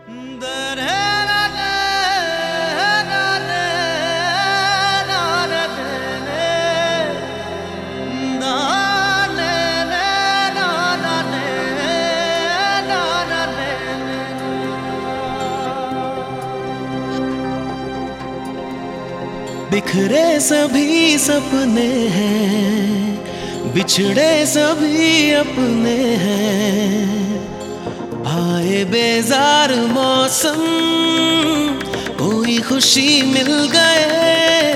बिखरे सभी सपने हैं, बिछड़े सभी अपने हैं। आए बेजार मौसम, कोई खुशी मिल गए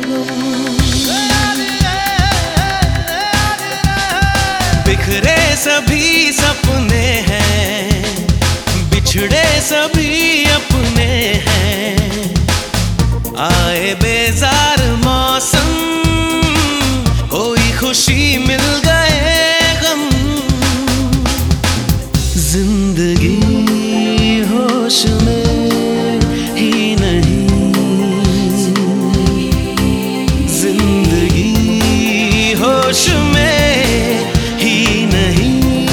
बिखरे सभी सपने हैं, बिछड़े सभी अपने हैं। आए बेजार मौसम, कोई खुशी मिल गए गम। जिंदगी होश में ही नहीं, जिंदगी होश में ही नहीं।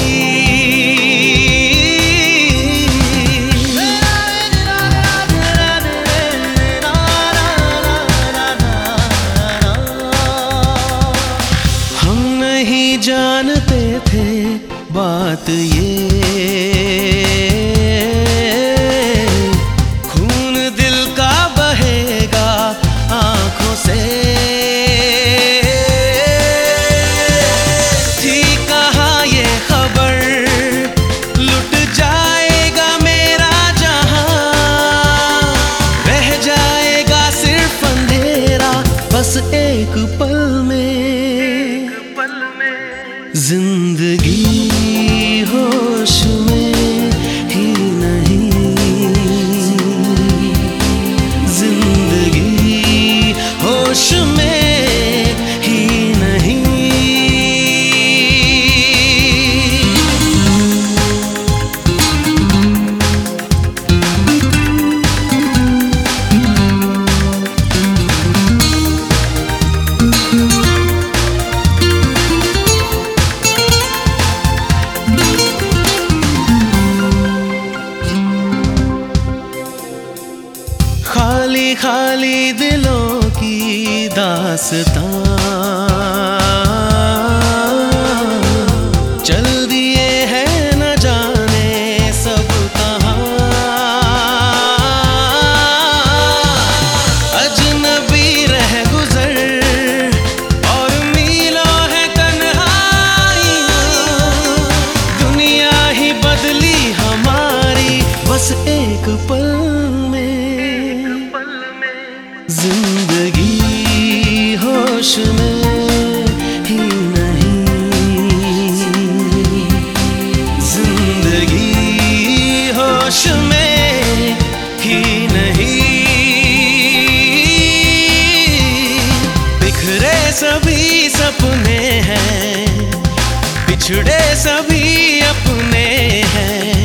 जानते थे बात ये, खून दिल का बहेगा आंखों से। थी कहाँ ये खबर, लुट जाएगा मेरा जहां, रह जाएगा सिर्फ अंधेरा बस एक पल में। जिंदगी होश में ही नहीं, जिंदगी होश में ही नहीं। खाली खाली दिलों की दास्तां चल दिए हैं न जाने सब कहाँ। अजनबी रह गुजर और मीलों है तन्हाइयाँ, दुनिया ही बदली हमारी बस एक पल में। जिंदगी होश में ही नहीं, जिंदगी होश में ही नहीं। बिखरे सभी सपने हैं, बिछड़े सभी अपने हैं।